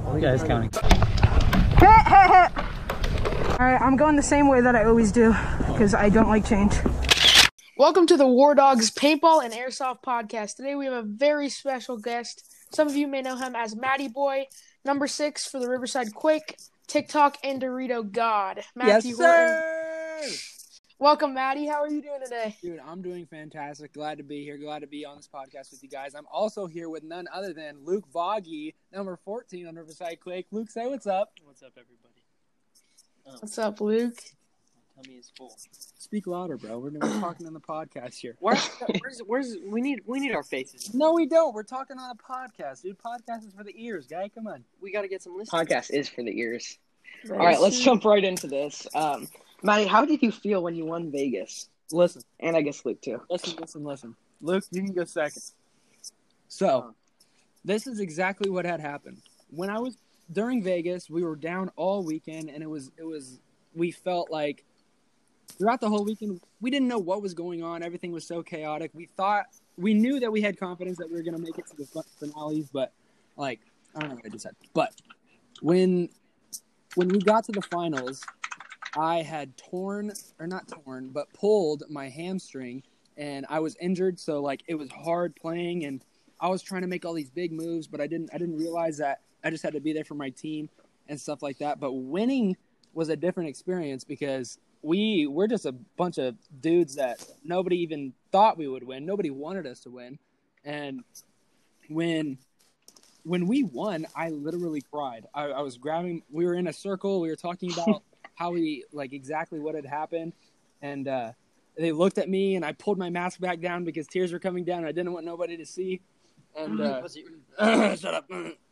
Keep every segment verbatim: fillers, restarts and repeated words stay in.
The guy's counting. Hit, hit, hit. All right, I'm going the same way that I always do because I don't like change. Welcome to the War Dogs Paintball and Airsoft Podcast. Today we have a very special guest. Some of you may know him as Matty Boy, number six for the Riverside Quake, TikTok, and Dorito God. Matthew yes, sir! Horton. Welcome, Matty. How are you doing today? Dude, I'm doing fantastic. Glad to be here. Glad to be on this podcast with you guys. I'm also here with none other than Luke Voggy, number fourteen on Riverside Quake. Luke, say what's up. What's up, everybody? Um, what's up, Luke? My tummy is full. Speak louder, bro. We're, we're talking on the podcast here. Where's, where's, where's, we need, we need our faces. No, we don't. We're talking on a podcast, dude. Podcast is for the ears, guy. Come on. We got to get some listeners. Podcast is for the ears. Right. All right, let's jump right into this. Um, Matty, how did you feel when you won Vegas? Listen. And I guess Luke, too. Listen, listen, listen. Luke, you can go second. So, this is exactly what had happened. When I was during Vegas, we were down all weekend, and it was, it was, we felt like throughout the whole weekend, we didn't know what was going on. Everything was so chaotic. We thought, we knew that we had confidence that we were going to make it to the finales, but, like, I don't know what I just said. But when, when we got to the finals, I had torn, or not torn, but pulled my hamstring, and I was injured, so, like, it was hard playing, and I was trying to make all these big moves, but I didn't I didn't realize that I just had to be there for my team and stuff like that. But winning was a different experience because we, we're just a bunch of dudes that nobody even thought we would win. Nobody wanted us to win. And when when we won, I literally cried. I, I was grabbing – we were in a circle. We were talking about – how we, like, exactly what had happened. And uh, they looked at me, and I pulled my mask back down because tears were coming down. And I didn't want nobody to see. And uh, uh, shut up.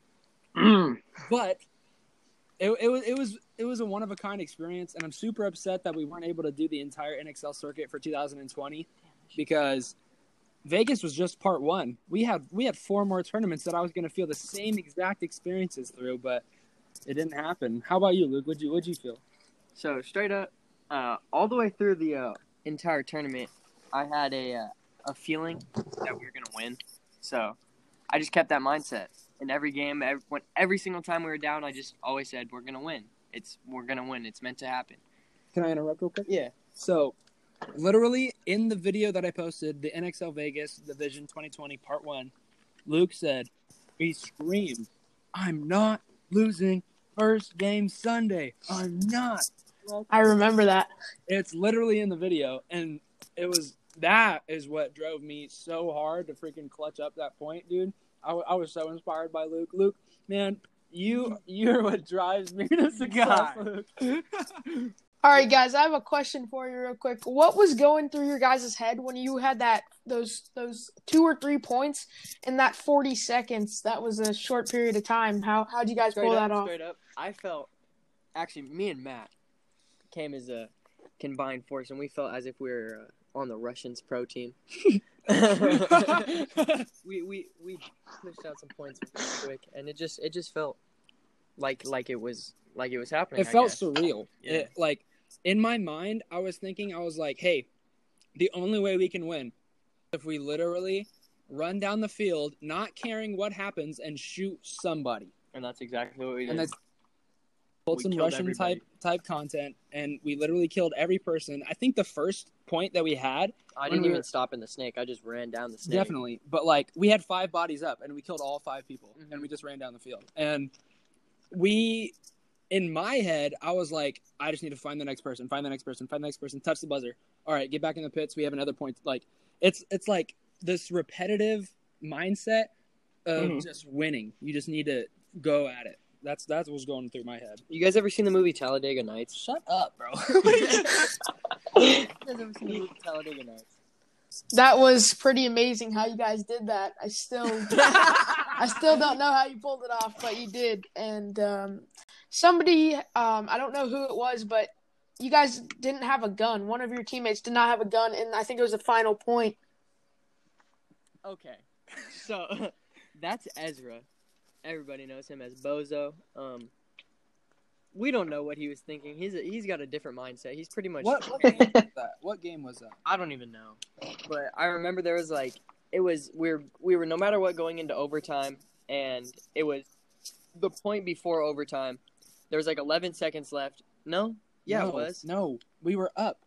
But it, it was it was it was a one of a kind experience, and I'm super upset that we weren't able to do the entire N X L circuit for two thousand twenty because Vegas was just part one. We had we had four more tournaments that I was going to feel the same exact experiences through, but it didn't happen. How about you, Luke? What'd you what'd you feel? So, straight up, uh, all the way through the uh, entire tournament, I had a uh, a feeling that we were going to win. So, I just kept that mindset. In every game, every, when, every single time we were down, I just always said, we're going to win. It's We're going to win. It's meant to happen. Can I interrupt real quick? Yeah. So, literally, in the video that I posted, the N X L Vegas Division twenty twenty Part one, Luke said, he screamed, I'm not losing first game Sunday. I'm not. I remember that. It's literally in the video, and it was that is what drove me so hard to freaking clutch up that point, dude. I, I was so inspired by Luke. Luke, man, you you're what drives me to success, Luke. All right, guys, I have a question for you real quick. What was going through your guys' head when you had that those those two or three points in that forty seconds? That was a short period of time. How how'd you guys straight pull up, that off? Straight up, I felt actually me and Matt came as a combined force, and we felt as if we were uh, on the Russians pro team. we we we pushed out some points quick, and it just it just felt like like it was like it was happening. It I felt guess. surreal. Yeah. It, like in my mind, I was thinking, I was like, hey, the only way we can win if we literally run down the field, not caring what happens, and shoot somebody. And that's exactly what we did. And that's pulled We some killed Russian everybody. type type content, and we literally killed every person. I think the first point that we had, I when didn't we even were- stop in the snake. I just ran down the snake. definitely, but like we had five bodies up, and we killed all five people, Mhm. and we just ran down the field. And we, in my head, I was like, I just need to find the next person, find the next person, find the next person, touch the buzzer. All right, get back in the pits. We have another point. Like it's it's like this repetitive mindset of Mhm. just winning. You just need to go at it. That's that's what's going through my head. You guys ever seen the movie Talladega Nights? Shut up, bro. You guys ever seen the movie Talladega Nights? That was pretty amazing how you guys did that. I still I still don't know how you pulled it off, but you did. And um, somebody, um, I don't know who it was, but you guys didn't have a gun. One of your teammates did not have a gun, and I think it was the final point. Okay, so that's Ezra. Everybody knows him as Bozo. Um, we don't know what he was thinking. He's a, he's got a different mindset. He's pretty much. What what game was that? What game was that? I don't even know. But I remember there was like it was we were we were no matter what going into overtime, and it was the point before overtime. There was like eleven seconds left. No? Yeah, no, it was. No, we were up.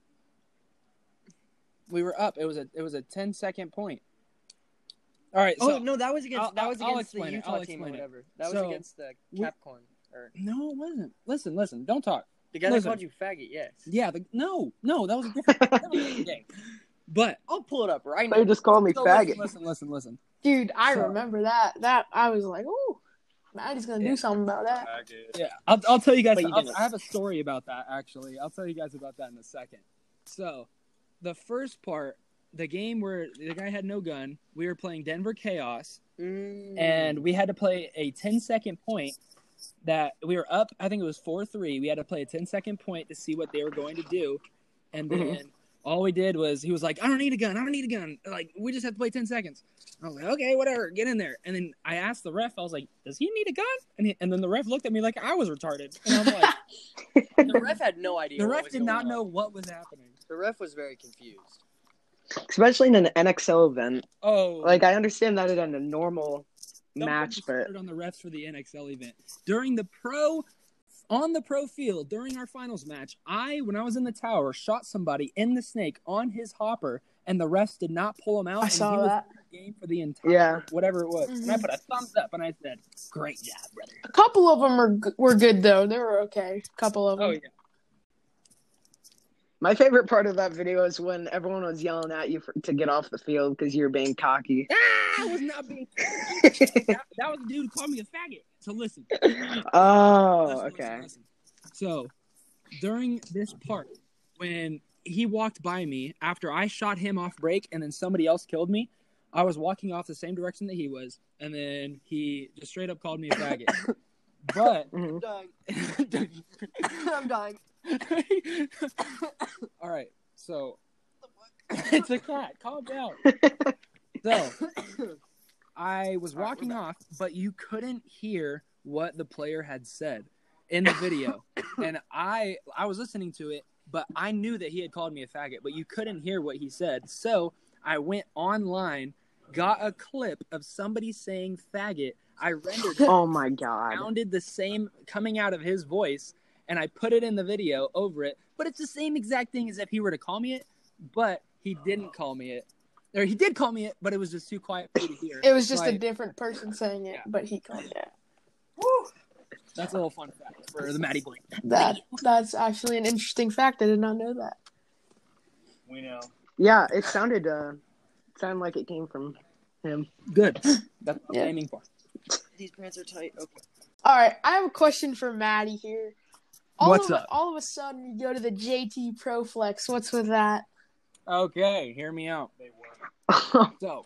We were up. It was a it was a ten second point. All right. So oh no, that was against I'll, that was I'll against the explain it. Utah I'll team or explain it. whatever. That So, was against the we- Capcorn. Or no, it wasn't. Listen, listen. Don't talk. the guy listen. that called you faggot. Yes. Yeah. The, no, no, that was a different, that was a different game. But I'll pull it up right They now. just called me so faggot. listen, listen, listen, listen. Dude, I So- remember that. That I was like, "Ooh, Maddie's gonna Yeah. do something about that." Yeah, I'll I'll tell you guys. But you I'll, didn't. I have a story about that actually. I'll tell you guys about that in a second. So, the first part, the game where the guy had no gun, we were playing Denver Chaos, Mm. and we had to play a ten second point. That we were up, I think it was four three. We had to play a ten second point to see what they were going to do, and then Mhm. all we did was he was like, "I don't need a gun. I don't need a gun. Like we just have to play ten seconds." I was like, "Okay, whatever. Get in there." And then I asked the ref. I was like, "Does he need a gun?" And he, and then the ref looked at me like I was retarded. And I'm like, the ref had no idea. the what ref was did going not on. know what was happening. The ref was very confused. Especially in an N X L event. Oh, Like, I understand that in a normal don't get match, me but started on the refs for the N X L event during the pro. On the pro field during our finals match, I, when I was in the tower, shot somebody in the snake on his hopper, and the refs did not pull him out. I and saw he was that. in the game for the entire Yeah. whatever it was. And I Mhm. put a thumbs up and I said, "Great job, brother." A couple of them were g- were good though. They were okay. A couple of them. Oh yeah, my favorite part of that video is when everyone was yelling at you for, to get off the field because you were being cocky. ah, I was not being. that, that was the dude who called me a faggot. So listen. Oh, Listen, okay. listen, listen. So, during this part, when he walked by me after I shot him off break and then somebody else killed me, I was walking off the same direction that he was, and then he just straight up called me a faggot. But Mhm. Dying. I'm dying. all right, so it's a cat. Calm down. So I was walking off, but you couldn't hear what the player had said in the video, and I I was listening to it, but I knew that he had called me a faggot, but you couldn't hear what he said. So I went online, got a clip of somebody saying faggot. I rendered it, Oh my god. sounded the same coming out of his voice, and I put it in the video over it. But it's the same exact thing as if he were to call me it, but he didn't call me it. Or he did call me it, but it was just too quiet for you to hear. It was just So a I- different person saying it, Yeah. but he called it. That's a little fun fact for the Matty Boy. That that's actually an interesting fact. I did not know that. We know. Yeah, it sounded uh sounded like it came from him. Good. That's what Yeah. I'm aiming for. These pants are tight. Okay. All right, I have a question for Maddie here. All What's of, up? All of a sudden, you go to the J T Pro Flex. What's with that? Okay, hear me out. So,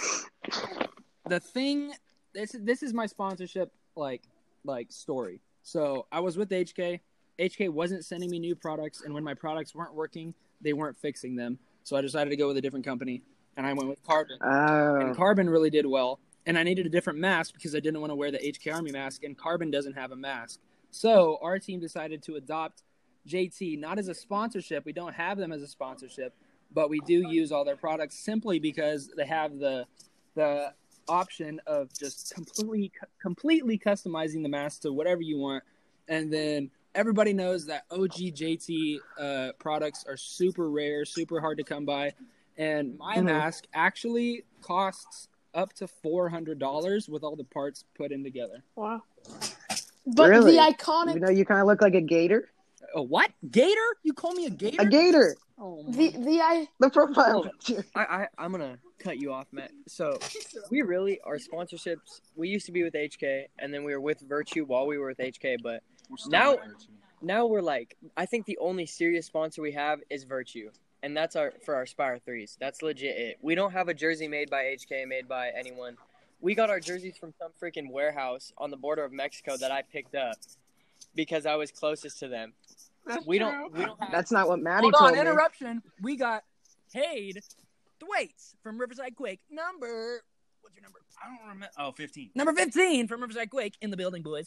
the thing, this this is my sponsorship like like story. So I was with H K. H K wasn't sending me new products, and when my products weren't working, they weren't fixing them. So I decided to go with a different company, and I went with Carbon. And Oh. Carbon really did well. And I needed a different mask because I didn't want to wear the H K Army mask, and Carbon doesn't have a mask. So our team decided to adopt J T, not as a sponsorship. We don't have them as a sponsorship, but we do use all their products simply because they have the the option of just completely completely customizing the mask to whatever you want. And then everybody knows that O G J T uh, products are super rare, super hard to come by. And my Mhm. mask actually costs up to four hundred dollars with all the parts put in together. Wow. But Really? the iconic, Even though you kind of look like a gator? A what? Gator? You call me a gator? A gator! Oh, my. the the I The profile Oh. picture. I, I I'm gonna cut you off, Matt. So we really our sponsorships. We used to be with H K, and then we were with Virtue while we were with H K. But now, now we're like, I think the only serious sponsor we have is Virtue, and that's our for our Spire threes. That's legit it. We don't have a jersey made by H K, made by anyone. We got our jerseys from some freaking warehouse on the border of Mexico that I picked up because I was closest to them. We don't. We don't have. That's not what Maddie Hold told on, me. interruption. We got paid Thwaites from Riverside Quake. Number, what's your number? I don't remember. Oh, fifteen. Number fifteen from Riverside Quake in the building, boys.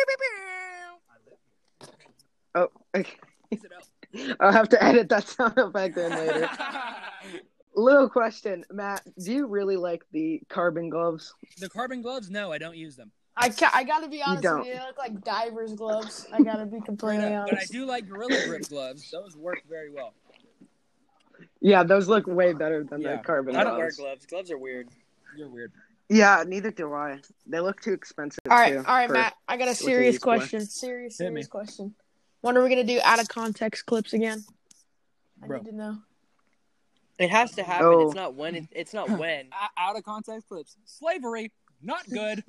Oh, okay. Piece it up. I'll have to edit that sound effect in later. Little question, Matt. Do you really like the carbon gloves? The carbon gloves? No, I don't use them. I ca- I gotta be honest don't. with you. They look like divers gloves. I gotta be completely But, uh, but I honest. do like Gorilla Grip gloves. Those work very well. Yeah, those look way better than Yeah. the carbon I don't wear gloves. gloves. Gloves are weird. You're weird. Yeah, neither do I. They look too expensive All right, too. all right, for Matt. I got a what they serious use for. question. Serious, Hit me. serious question. When are we gonna do out of context clips again? I Bro. need to know. It has to happen. Oh. It's not when. It, it's not when. O- Out of context clips. Slavery, not good.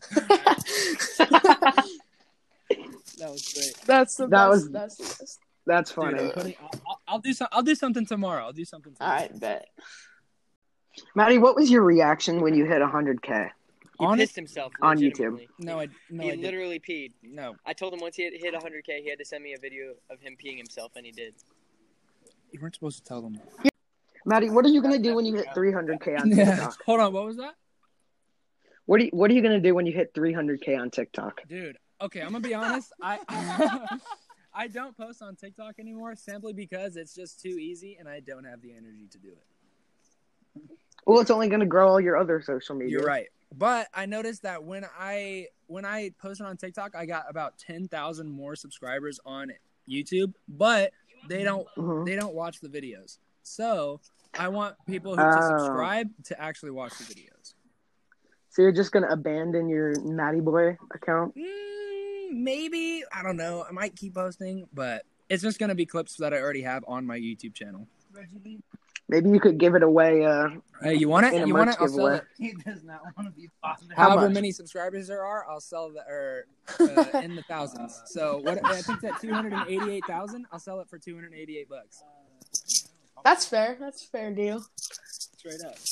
That was great. That's the That best. was- That's the best. That's Dude, funny. I'm putting, I'll, I'll, I'll do some. I'll do something tomorrow. I'll do something All tomorrow. right, bet. Maddie, what was your reaction when you hit one hundred K? He On it? pissed himself On YouTube. legitimately. No, I no, he I didn't. literally peed. No, I told him once he hit, hit one hundred K, he had to send me a video of him peeing himself, and he did. you weren't supposed to tell them. Maddie, what are you gonna do when you hit three hundred K on Yeah. TikTok? Hold on. What was that, What are you, What are you gonna do when you hit three hundred K on TikTok? dude? Okay, I'm gonna be honest. I I don't post on TikTok anymore simply because it's just too easy, and I don't have the energy to do it. Well, it's only gonna grow all your other social media. You're right. But I noticed that when I when I posted on TikTok, I got about ten thousand more subscribers on YouTube, but they don't Mhm. they don't watch the videos. So I want people who Oh. to subscribe to actually watch the videos. So you're just gonna abandon your Matty Boy account? Mm, maybe, I don't know. I might keep posting, but it's just gonna be clips that I already have on my YouTube channel. Maybe you could give it away. Uh, Hey, you want it? In a You want merch it? I'll sell giveaway. it. He does not want to be bothered. How However much? many subscribers there are, I'll sell the or uh, in the thousands. So what? I think it's at two hundred eighty-eight thousand. I'll sell it for two hundred eighty-eight bucks. That's fair. That's a fair deal. Straight up.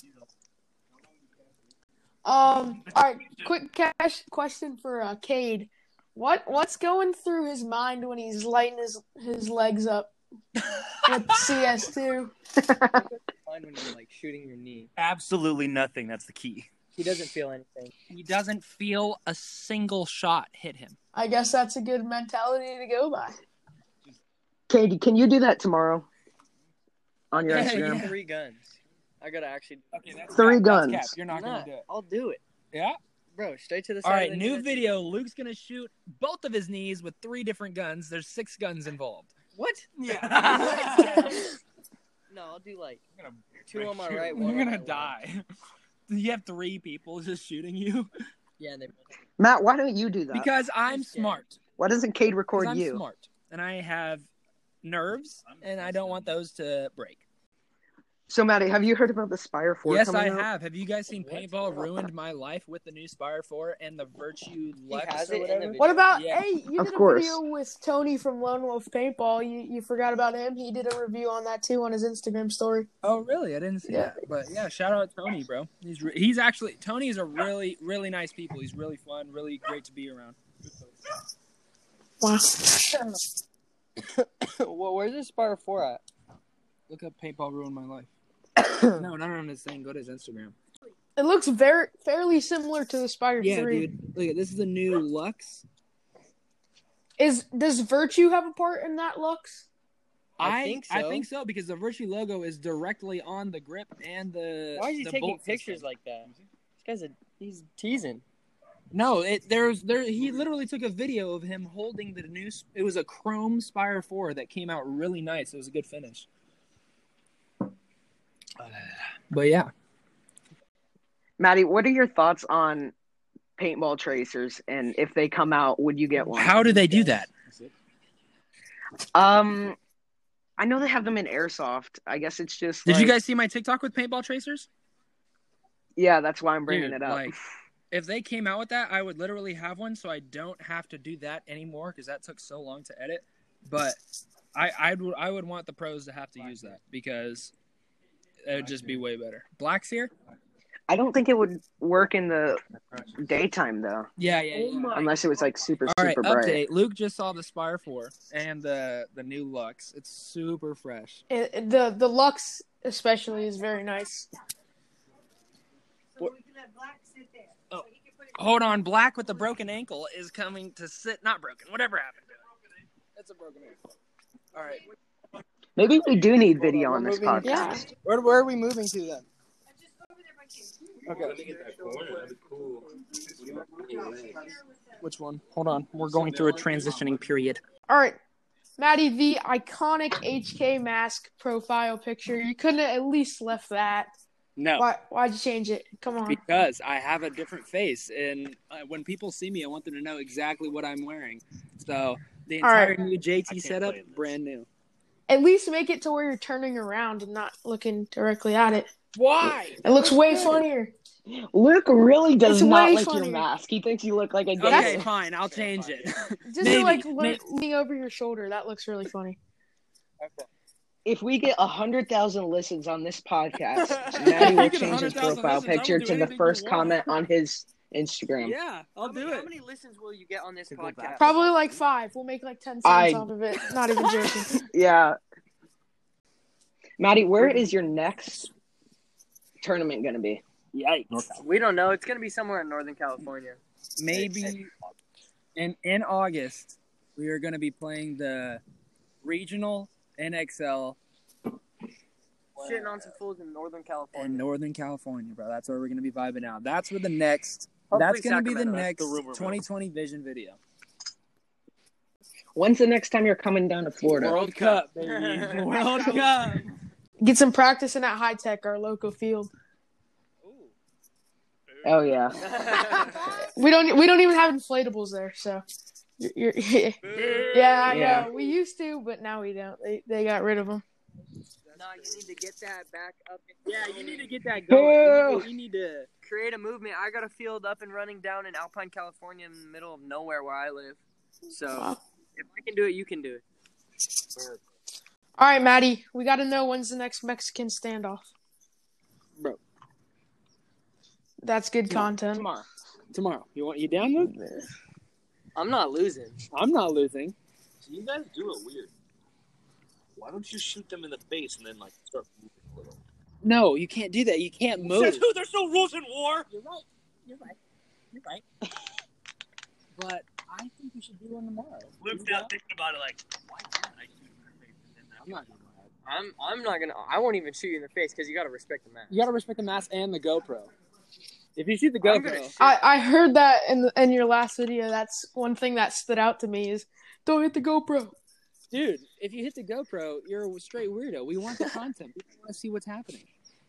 Um. All right. Quick cash question for uh, Cade. What What's going through his mind when he's lighting his his legs up with C S two? Fine when you're like shooting your knee. Absolutely nothing. That's the key. He doesn't feel anything. He doesn't feel a single shot hit him. I guess that's a good mentality to go by. Katie, can you do that tomorrow on your Yeah, Instagram? yeah. Three guns. I gotta actually. Okay, that's Three cap. guns. That's cap. You're not Nah, gonna do it. I'll do it, Yeah. bro. Straight to the side. All of right. the New knee. video. Luke's gonna shoot both of his knees with three different guns. There's six guns involved. What? Yeah. No, I'll do like two on my right. One You're on gonna my die. You have three people just shooting you left. Yeah, and they. Matt, why don't you do that? because I'm scared. smart. Why doesn't Cade 'Cause record I'm you? smart and I have nerves and I don't want those to break. So, Maddie, have you heard about the Spire four Yes, coming I out? have. Have you guys seen Paintball ruined my life with the new Spire four and the Virtue Lux has or it in the whatever? video. What about? Yeah. Hey, you Of did a course. video with Tony from Lone Wolf Paintball. You you forgot about him? He did a review on that too on his Instagram story. Oh, really? I didn't see Yeah. that. But yeah, shout out Tony, bro. He's re- he's actually Tony's a really really nice people. He's really fun, really great to be around. Wow. Well, where's this Spire four at? Look up Paintball ruined my life. No, not on his thing. Go to his Instagram. It looks very fairly similar to the Spider Yeah, three. dude. Look at this is the new Lux. Is does Virtue have a part in that Lux? I think I so. think so because the Virtue logo is directly on the grip and the. Why is he the taking bolt pictures system. like that? This guy's a he's teasing. No, it there's there he literally took a video of him holding the new. It was a Chrome Spire four that came out really nice. It was a good finish. But yeah, Maddie, what are your thoughts on paintball tracers? And if they come out, would you get one? how do they do that? Um, I know they have them in airsoft. I guess it's just. Did you like- guys see my TikTok with paintball tracers? Yeah, that's why I'm bringing Dude, it up. like, if they came out with that, I would literally have one, so I don't have to do that anymore because that took so long to edit. But I I'd, I would want the pros to have to use that because it would just be way better. Black's here? I don't think it would work in the daytime though, Yeah, yeah, yeah. unless it was like super All right, super bright. update. Luke just saw the Spire four and the the new Lux. It's super fresh. It, it- the the Lux especially is very nice. Oh, hold on. Black with the broken ankle is coming to sit. Not broken. Whatever happened to it. It's a broken ankle. All right. Maybe we do need video We're on this moving- podcast. Yeah. Where where are we moving to then? Okay. Which one? Hold on. We're going through a transitioning period. All right, Maddie, the iconic H K mask profile picture. You couldn't have at least left that. No. Why? Why'd you change it? Come on. Because I have a different face, and uh, when people see me, I want them to know exactly what I'm wearing. So the All entire right. new J T setup, brand new. At least make it to where you're turning around and not looking directly at it. Why? It looks way funnier. Luke really does It's not way like funnier. your mask. He thinks you look like a Okay, gangster. fine. I'll change it. Just Maybe, like le- maybe. leaning over your shoulder. That looks really funny. If we get one hundred thousand listens on this podcast, Maddie will You get change his 100,000 profile listens, I will picture do to the anything you first want. comment on his Instagram. Yeah, I'll How do many, it. how many listens will you get on this To go podcast? back. Probably like five. We'll make like ten cents I- off of it. Not even joking. Yeah. Maddie, where is your next tournament going to be? Yikes. We don't know. It's gonna be somewhere in Northern California. Maybe in in August we are going to be playing the regional N X L Shitting on some fools in Northern California. in Northern California, bro. That's where we're going to be vibing out. That's where the next. Hopefully That's going to be the Sacramento. next That's the rumor mill. twenty twenty Vision video. When's the next time you're coming down to Florida? World Cup, baby. World Cup. Get some practicing at High Tech, our local field. Oh, yeah. We don't. We don't even have inflatables there. So, you're, you're, yeah, I Yeah. know. We used to, but now we don't. They they got rid of them. No, you need to get that back up. Yeah, you need to get that Boo! going. You need to. Create a movement. I got a field up and running down in Alpine, California, in the middle of nowhere where I live. So Wow. if I can do it, you can do it. All right, Maddie. We got to know when's the next Mexican standoff. Bro. That's good content. Tomorrow. Tomorrow. You want you down, Luke? I'm not losing. I'm not losing. So you guys do it weird. Why don't you shoot them in the face and then like start moving a little? No, you can't do that. You can't move. Says who? There's no rules in war. You're right. You're right. You're right. But I think we should do one tomorrow. Luke's Do now that? thinking about it like, why can't I shoot in the face and then I'm not doing that. I'm I'm not gonna. I won't even shoot you in the face because you gotta respect the man. You gotta respect the mask and the GoPro. If you shoot the I'm gonna GoPro, shoot. I, I heard that in the, in your last video. That's one thing that stood out to me is don't hit the GoPro. dude, if you hit the GoPro, you're a straight weirdo. We want the content. We want to see what's happening.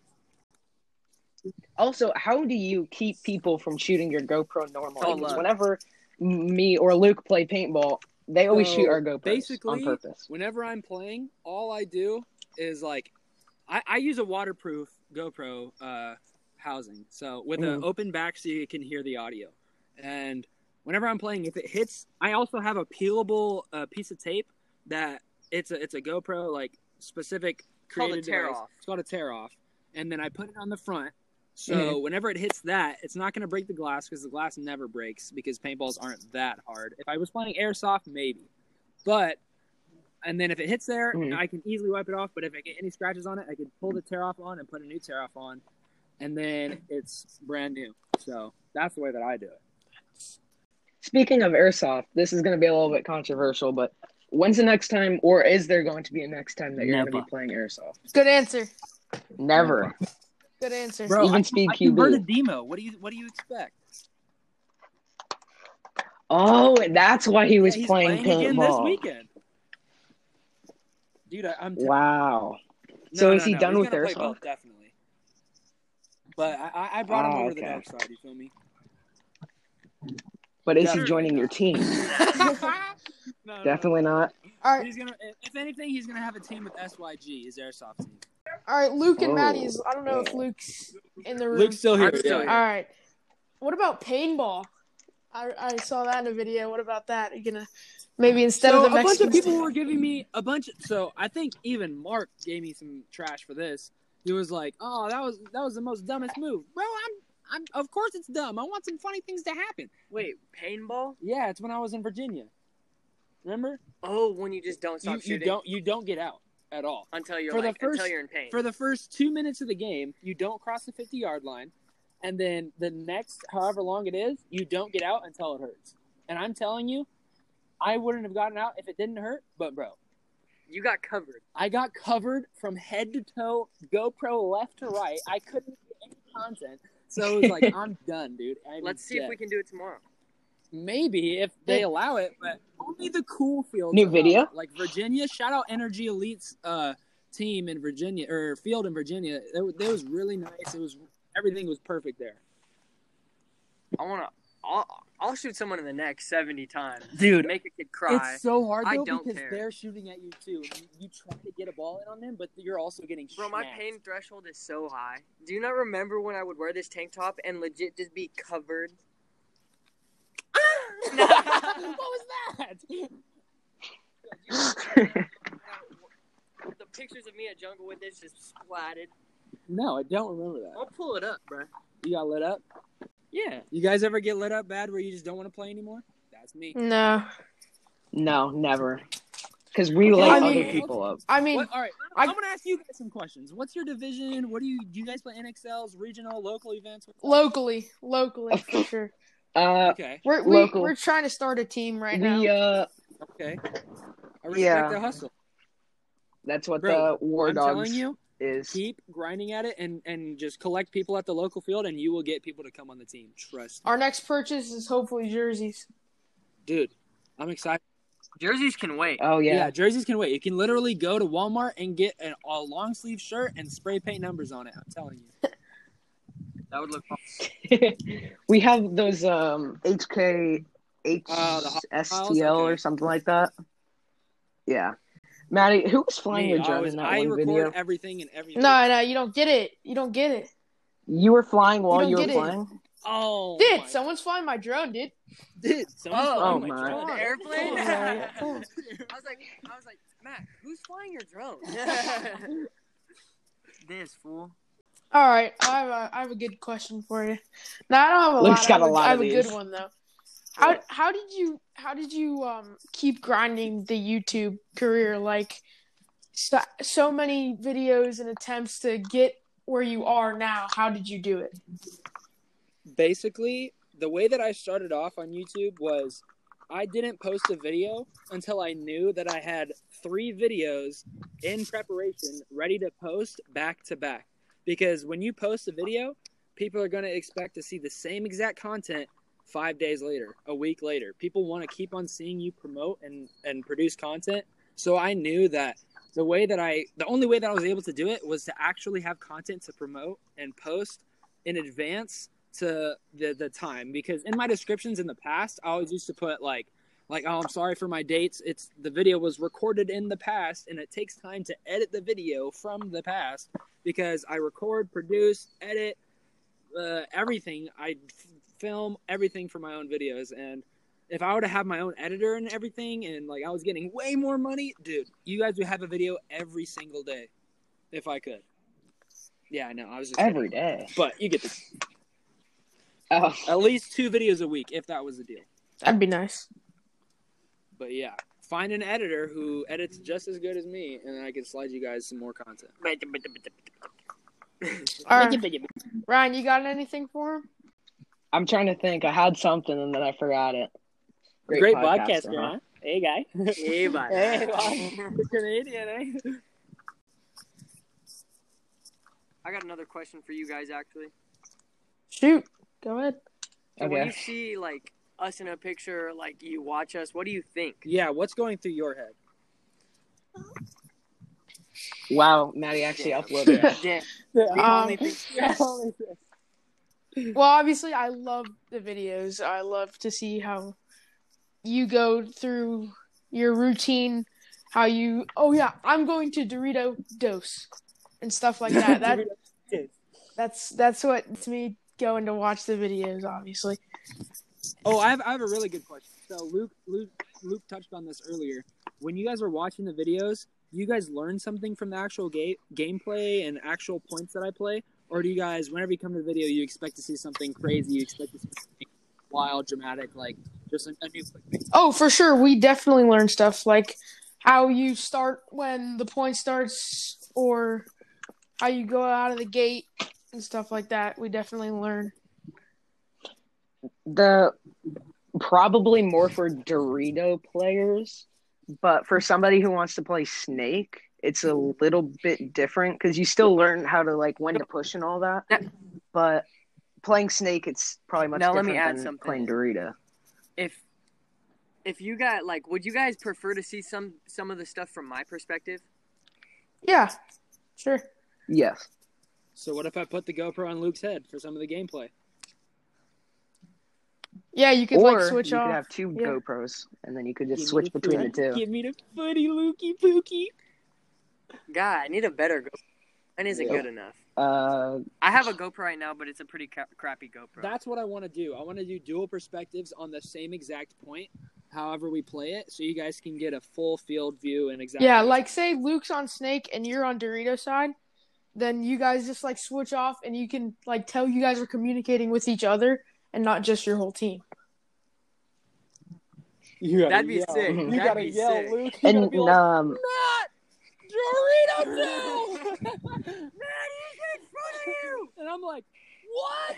Also, how do you keep people from shooting your GoPro normally? Oh, Because look. whenever me or Luke play paintball, they always So, shoot our GoPros basically, on purpose. Whenever I'm playing, all I do is like, I, I use a waterproof GoPro uh, housing, so with an Mhm. open back so you can hear the audio. And whenever I'm playing, if it hits, I also have a peelable uh, piece of tape that it's a it's a GoPro like specific called a created tear device. off. It's called a tear off, and then I put it on the front. So Mhm. whenever it hits that, it's not going to break the glass because the glass never breaks because paintballs aren't that hard. If I was playing airsoft, maybe, but and then if it hits there, Mhm. I can easily wipe it off. But if I get any scratches on it, I can pull the tear off on and put a new tear off on, and then it's brand new. So that's the way that I do it. Speaking of airsoft, this is going to be a little bit controversial, but when's the next time, or is there going to be a next time that you're going to Never. be playing airsoft? Good answer. Never. Good answer. Bro, Even I, speed I Q B. converted Demo. What do you What do you expect? Oh, that's why he was Yeah, he's playing, again this paintball. weekend. Dude, I, I'm. T- Wow. no, So no, is he no, done he's with gonna play airsoft? both, definitely. But I, I- I brought him Ah, over to the okay. dark side. You feel me? But is Yeah. he joining your team? no, no, Definitely not. All no. right, He's gonna. If anything, he's gonna have a team with S Y G, his airsoft team. all right. Luke and Oh. Maddie's. I don't know if Luke's in the room. Luke's still here. I'm still yeah. All right. What about paintball? I I saw that in a video. What about that? Are you gonna maybe instead so of the a bunch Mexican of people were giving me a bunch. So I think even Mark gave me some trash for this. He was like, "Oh, that was that was the most dumbest move, bro." I'm, I'm. Of course it's dumb. I want some funny things to happen. Wait, paintball? Yeah, it's when I was in Virginia. Remember? Oh, when you just don't stop You, you shooting don't you don't get out at all. until you're for the like first- until you're in pain. For the first two minutes of the game, you don't cross the fifty-yard line, and then the next however long it is, you don't get out until it hurts. And I'm telling you, I wouldn't have gotten out if it didn't hurt. But bro, You got covered. I got covered from head to toe, GoPro left to right. I couldn't get any content So it was like, I'm done, dude. I'm Let's see dead. if we can do it tomorrow. Maybe if they allow it, but only the cool fields. New allow video? it. Like Virginia. Shout out Energy Elite's uh, team in Virginia or field in Virginia. It, it was really nice. It was everything was perfect there. I wanna. I'll, I'll shoot someone in the neck seventy times, dude. Make a kid cry. It's so hard though I don't because care. they're shooting at you too. You, you try to get a ball in on them, but you're also getting. Bro, my smacked. pain threshold is so high. Do you not remember when I would wear this tank top and legit just be covered? What was that? The pictures of me at Jungle with this just splatted. No, I don't remember that. I'll pull it up, bro. You got lit up? Yeah. You guys ever get lit up bad where you just don't want to play anymore? That's me. No. No, never. Because we Okay, light I mean- other people up. I mean, What, all right, I- I'm gonna ask you guys some questions. What's your division? What do you do? You guys play N X Ls, regional, local events? What's up? locally, locally for sure. Uh, Okay, We're we, Local. we're trying to start a team right now. we uh, okay. I respect Yeah. the hustle, that's what bro. the War I'm Dogs telling you, is. keep grinding at it and and just collect people at the local field, and you will get people to come on the team. Trust, me. Our next purchase is hopefully jerseys. dude. I'm excited. Jerseys can wait. Oh Yeah. yeah. jerseys can wait. You can literally go to Walmart and get an, a long sleeve shirt and spray paint numbers on it. I'm telling you. That would look fun. We have those um H K H Uh, the hot S files? T L Okay. or something like that. Yeah. Maddie, who was flying Me, the I, drone was, in that I one record video? everything and everything. No, no, you don't get it. You don't get it. You were flying while don't you, were get it. flying? Oh, Did my- someone's flying my drone, dude? Did someone Oh, fly oh my my. drone? The airplane? Come on, man. Come on. I was like, I was like, Matt, who's flying your drone? This fool. All right, I have a I have a good question for you. Now I don't have a Luke's lot. got I have a lot I have of a these. good one though. How how did you how did you um keep grinding the YouTube career like so, so many videos and attempts to get where you are now? How did you do it? Basically, the way that I started off on YouTube was I didn't post a video until I knew that I had three videos in preparation ready to post back to back. Because when you post a video, people are going to expect to see the same exact content five days later, a week later. People want to keep on seeing you promote and, and produce content. So I knew that the way that I, the only way that I was able to do it was to actually have content to promote and post in advance to the, the time. Because in my descriptions in the past, I always used to put like, like, oh, I'm sorry for my dates. It's the video was recorded in the past and it takes time to edit the video from the past because I record, produce, edit, uh, everything. I f- film everything for my own videos. And if I were to have my own editor and everything and like I was getting way more money, dude, you guys would have a video every single day if I could. Yeah, I know. I was just Every kidding. day. But you get the Oh. at least two videos a week if that was the deal. That'd be nice. But yeah, find an editor who edits just as good as me, and then I can slide you guys some more content. All right, Ryan, you got anything for him? I'm trying to think. I had something and then I forgot it. Great, podcaster, podcaster, huh? huh? Hey, guy. Hey, bye. Hey, well, Canadian, eh? I got another question for you guys, actually. Shoot, go ahead. So when Okay. you see, like, us in a picture, like, you watch us, what do you think? Yeah, what's going through your head? Wow, Maddie actually uploaded it. Damn. Um, only thing- Well, obviously, I love the videos. I love to see how you go through your routine. How you, oh yeah, I'm going to Dorito dose and stuff like that. That that's that's what it's me going to watch the videos. Obviously, Oh, I have I have a really good question. So Luke Luke Luke touched on this earlier. When you guys were watching the videos, do you guys learn something from the actual game gameplay and actual points that I play, or do you guys, whenever you come to the video, you expect to see something crazy, you expect to see something wild, dramatic, like just a, a new quick thing? oh for sure, we definitely learn stuff like how you start when the point starts, or how you go out of the gate and stuff like that. We definitely learn. The probably more for Dorito players, but for somebody who wants to play Snake, it's a little bit different because you still learn how to like when to push and all that. But playing Snake, it's probably much Now, let different me add than something. playing Dorito. If if you got like, would you guys prefer to see some some of the stuff from my perspective? Yeah, sure. Yes. So what if I put the GoPro on Luke's head for some of the gameplay? Yeah, you could or like switch you off. could have two Yeah. GoPros, and then you could just Give me switch the between the footy. two. Give me the footy, Lukey Pookie. God, I need a better GoPro. Mine isn't Yep. good enough. Uh, I have a GoPro right now, but it's a pretty ca- crappy GoPro. That's what I want to do. I want to do dual perspectives on the same exact point, however we play it, so you guys can get a full field view and exactly. Yeah, like say Luke's on Snake and you're on Dorito side, then you guys just like switch off and you can like tell you guys are communicating with each other and not just your whole team. You gotta That'd be yell. sick. You That'd gotta be yell, sick. Luke. You and gotta be like, um, Matt, Dorito too. Matt, he's in front of you! And I'm like, what?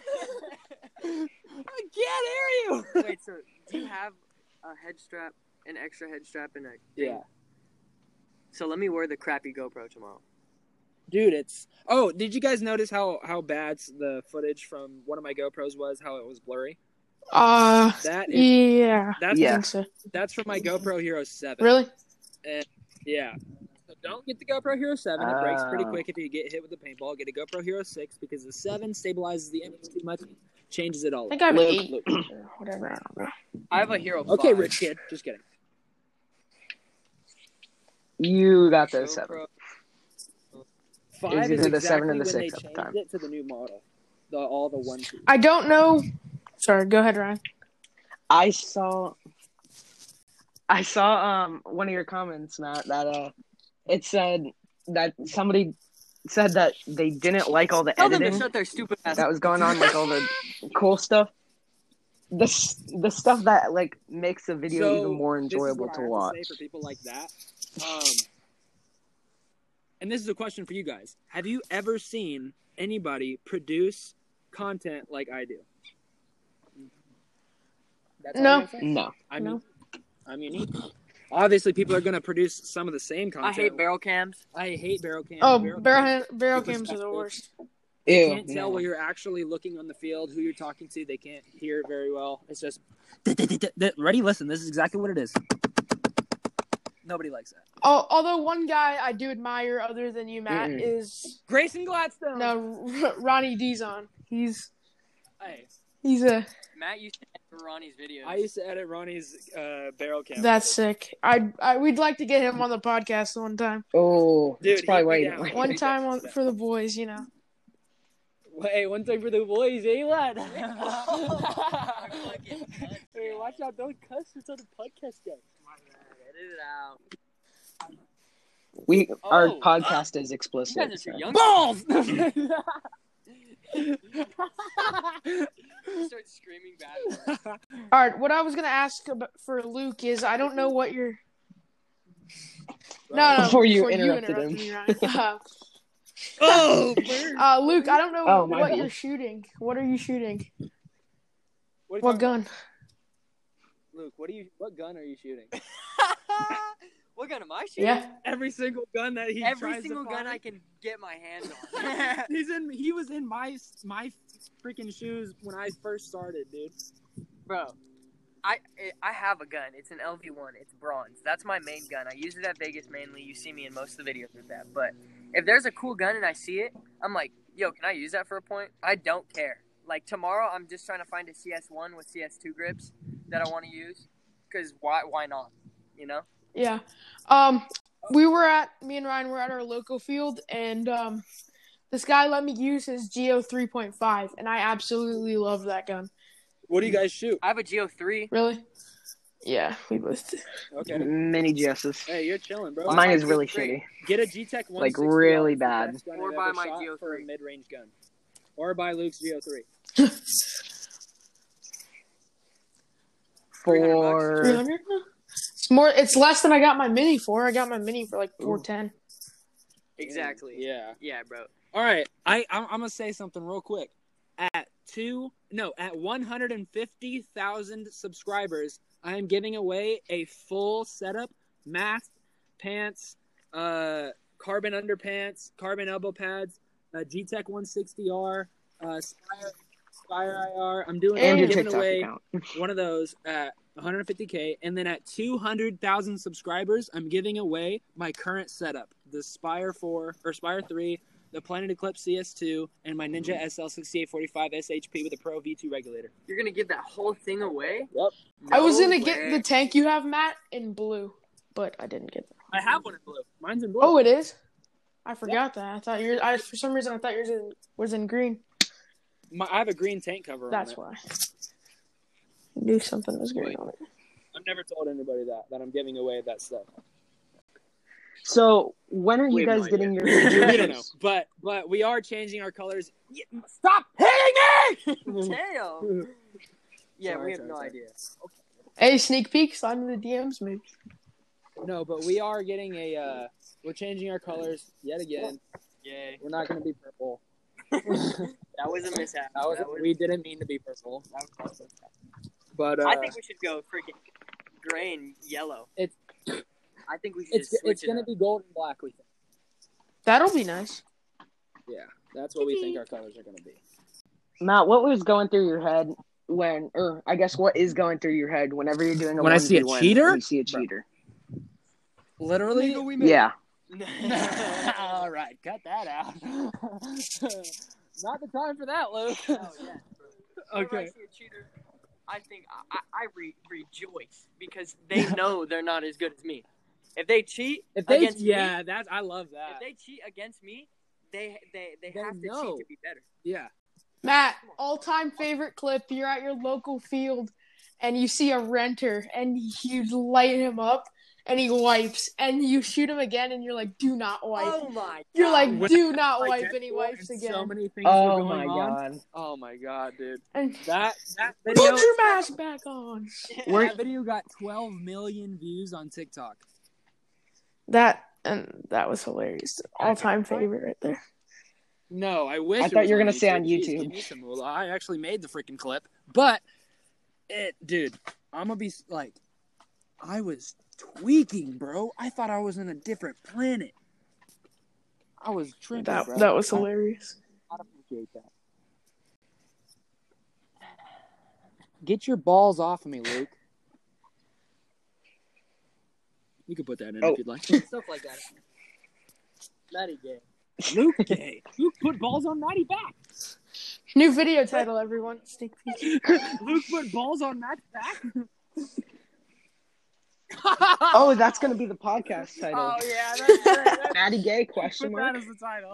I can't hear you. Wait, so do you have a head strap, an extra head strap, and a thing? Yeah. So let me wear the crappy GoPro tomorrow. Dude, it's... Oh, did you guys notice how, how bad the footage from one of my GoPros was, how it was blurry? Uh, That is, yeah. that's, I Yeah. think so. that's from my GoPro Hero seven. Really? Yeah. So don't get the GoPro Hero seven. It breaks pretty Oh. quick if you get hit with the paintball. Get a GoPro Hero six because the seven stabilizes the image too much, changes it all. I think up. I have Luke, eight Luke. or whatever. I don't know. I have a Hero Okay, five. rich kid. Just kidding. you got the seven. GoPro. Five It was is either the seven exactly or the when six they at the changed time. it to the new model. The all the one two. I don't know. Sorry, go ahead, Ryan. I saw, I saw um one of your comments, Matt, that uh, it said that somebody said that they didn't like all the Tell them to editing shut their stupid ass. that was going on, like all the cool stuff. The s- the stuff that like makes the video So, even more this is enjoyable what to I have watch. To say for people like that. Um, and this is a question for you guys: have you ever seen anybody produce content like I do? That's all No. I'm gonna say? No. I mean, No. I mean, obviously, people are going to produce some of the same I content. hate barrel cams. I hate barrel cams. Oh, barrel barrel, cams. hand, barrel Because cams are the that's- worst. They Ew. can't tell no. where you're actually looking on the field, who you're talking to. They can't hear it very well. It's just ready. Listen, this is exactly what it is. Nobody likes that. Oh, although one guy I do admire other than you, Matt, Mm-mm. is Grayson Gladstone. no R- Ronnie Dizon. He's Hey, he's a Matt used to edit Ronnie's videos. I used to edit Ronnie's uh, barrel cam. that's sick. I I we'd like to get him on the podcast one time. Oh, Dude, that's probably he'd why be you down. didn't like One it. time on, for the boys, you know. Hey, one thing for the boys, eh, lad? Fucking nuts, Hey, watch out! Don't cuss. It's on the podcast, guys. Edit it out. We our Oh. podcast is You explicit. guys are so. too young. Balls. Start screaming bad words. All right, what I was gonna ask about, for Luke is I don't know what you're. No, no. Before you before interrupted him. me, Ryan. Uh, Oh, bird. uh, Luke, I don't know Oh, my what bad. you're shooting. What are you shooting? What, are you What talking about? gun? Luke, what are you? What gun are you shooting? What gun am I shooting? Yeah. Every single gun that he Every tries single to gun find. I can get my hands on. He's in. He was in my my freaking shoes when I first started, dude. Bro, I I have a gun. It's an L V one. It's bronze. That's my main gun. I use it at Vegas mainly. You see me in most of the videos with that. But if there's a cool gun and I see it, I'm like, yo, can I use that for a point? I don't care. Like tomorrow, I'm just trying to find a C S one with C S two grips that I want to use. Cause why why not? You know? Yeah. Um, we were at me and Ryan were at our local field, and um, this guy let me use his G O three point five, and I absolutely love that gun. What do you guys shoot? I have a G O three. Really? Yeah, we both do. Okay. Many G S's. Hey, you're chilling, bro. Why Mine my is really G O three? shitty. Get a G-Tech one Like, sixty. really It's the bad. best gun Or I've buy ever my shot G O three. for a mid-range gun. Or buy Luke's G O three. Three For hundred? It's more. It's less than I got my mini for. I got my mini for like four ten. Exactly. Yeah. Yeah, bro. All right, I I'm, I'm gonna say something real quick. At two, no, at one hundred and fifty thousand subscribers, I am giving away a full setup, mask, pants, uh, carbon underpants, carbon elbow pads, uh, G-Tech one sixty R, uh, Spire, Spire I R. I'm doing. And I'm your giving TikTok away account. one of those at one hundred fifty K, and then at two hundred thousand subscribers, I'm giving away my current setup: the Spire four or Spire three, the Planet Eclipse C S two, and my Ninja S L sixty-eight forty-five S H P with a Pro V two regulator. You're gonna give that whole thing away? Yep. I was No gonna get way. the tank you have, Matt, in blue, but I didn't get it. I have one in blue. Mine's in blue. Oh, it is. I forgot that. I thought yours. I for some reason I thought yours in, was in green. My, I have a green tank cover That's on it. why. I knew something was green on it. I've never told anybody that that I'm giving away that stuff. So when are you We have guys no getting your we don't know, videos? but but we are changing our colors. Yeah, stop hitting me! Damn. Yeah, Sorry, we have sorry, no sorry. idea. Hey, sneak peek, slide into the D Ms, maybe. No, but we are getting a. Uh, we're changing our colors yet again. Yay. We're not going to be purple. That was a mishap. That was, That was- we didn't mean to be purple. that was awesome. But uh, I think we should go freaking gray and yellow. It's- I think we should it's just switch it's it going to up. be gold and black. We think. That'll be nice. Yeah, that's what we think our colors are going to be. Matt, what was going through your head when, or I guess what is going through your head whenever you're doing a When I see a one v one cheater? and you see a Bro. cheater? Literally. Yeah. All right, cut that out. Not the time for that, Luke. Oh, yeah. Whenever I Okay. see a cheater, I think I, I, I re- rejoice because they know they're not as good as me. If they cheat If they, against yeah, me, that's I love if that. they cheat against me, they they, they, They have to know. cheat to be better. Yeah. Matt, all-time favorite clip. You're at your local field, and you see a renter, and you light him up, and he wipes, and you shoot him again, and you're like, "Do not wipe." Oh my God. You're like, When- "Do not Like wipe," that and he cool, wipes and again. So many things were Oh going my on. god. Oh my god, dude. And That that video put your mask back on. We're- that video got twelve million views on TikTok. That and that was hilarious. All-time favorite right there. No, I wish. I it thought was you were on gonna say on Jeez, YouTube. give me some moolah. I actually made the freaking clip, but it, dude, I'm gonna be like, I was tweaking, bro. I thought I was in a different planet. I was tripping, That bro. that was hilarious. I appreciate that. Get your balls off of me, Luke. You can put that in Oh. if you'd like. Stuff like that. Matty gay. Luke gay. Luke put balls on Maddie back. New video title, everyone. Sneak peek. Luke put balls on Matt's back. Oh, that's gonna be the podcast title. Oh yeah, that's right. Maddie Gay question Put that mark. as the title.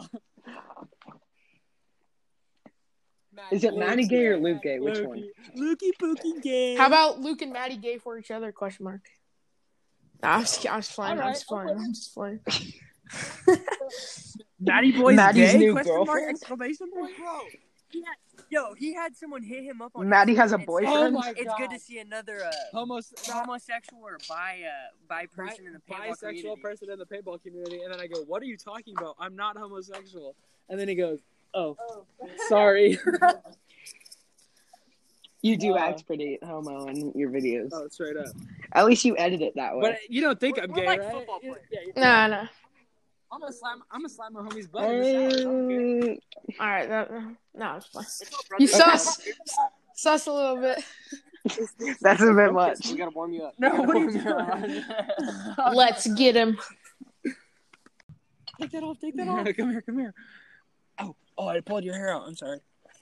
Is it Maddie Gay or Luke Gay? Which one? Lukey Pookie Gay. How about Luke and Maddie gay for each other? Question mark. Nah, I'm just, I'm just playing. I'm just playing. I'm just playing. Maddie Boy's Maddie's gay? new Question mark, girlfriend? exclamation point? Bro, he had, yo, he had someone hit him up on Maddie has a Instagram and boyfriend? Oh my It's God. good to see another uh, Homos- homosexual or bi uh, bi bi- person in the paintball bisexual community. person in the paintball community, and then I go, "What are you talking about? I'm not homosexual." And then he goes, "Oh, sorry." You do Uh, act pretty homo in your videos. Oh, straight up. At least you edit it that way. But you don't think We're- I'm we're gay, like right? football You- players. yeah, you- Nah, nah. I'm gonna slap. I'm gonna slap my homie's butt. in the shower. I don't care. Um, All right, that, no, it's fine. It's all You brother- sus. Sus a little bit. that's a bit much. We gotta warm you up. No, We gotta what are you warm doing? up. Let's get him. Take that off. Take that off. Come here. Come here. Oh, oh! I pulled your hair out. I'm sorry.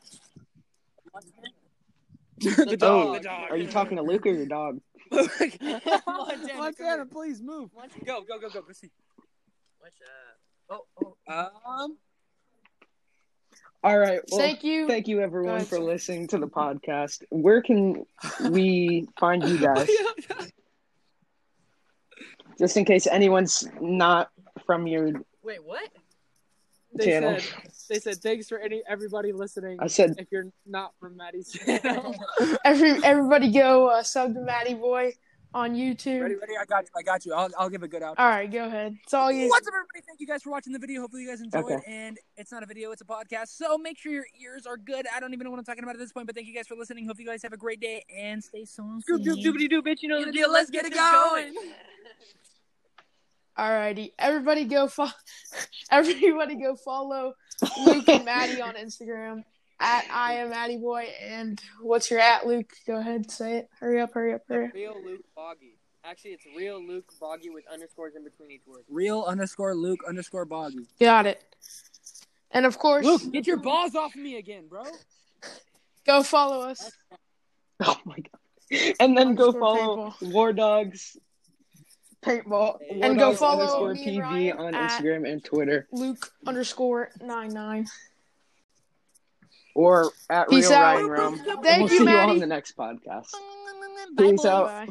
the Oh, the dog. are you talking to Luke or your dog? Montana, Montana, come here. please move. Montana. Go, go, go, go. Go see. Which, uh, oh, oh. Um. All right. Well, Thank you. thank you Go everyone ahead. for listening to the podcast. Where can we find you guys? Just in case anyone's not from your Wait, what? They channel. said, they said thanks for any everybody listening. I said, If you're not from Maddie's channel. Every everybody go uh, sub to Matty Boy on YouTube. Ready, ready? I got you. I got you. I'll, I'll give a good out. All right, go ahead. It's all you. What's up, everybody? Thank you guys for watching the video. Hopefully, you guys enjoyed. Okay. And it's not a video; it's a podcast. So make sure your ears are good. I don't even know what I'm talking about at this point, but thank you guys for listening. Hope you guys have a great day and stay saucy. Doop doop doobity doo, bitch. You know You the know deal. Let's get it going. Alrighty, everybody go fo- Everybody go follow Luke and Maddie on Instagram. at I am Addy Boy. And what's your at, Luke? Go ahead, say it. Hurry up, hurry up, hurry up. Real Luke Boggy. Actually, it's real Luke Boggy with underscores in between each word. Real underscore Luke underscore Boggy. Got it. And of course, Luke, get your balls off me again, bro. go follow us. Oh my god! And then go Underscore follow War Dogs Paintball War And go Dogs follow underscore me and P V Ryan on at- Instagram and Twitter, Luke underscore nine nine. or at Peace Real out. Ryan Rome. Thank we'll you, see you Maddie. on the next podcast. Bye, Peace boys. out. Bye.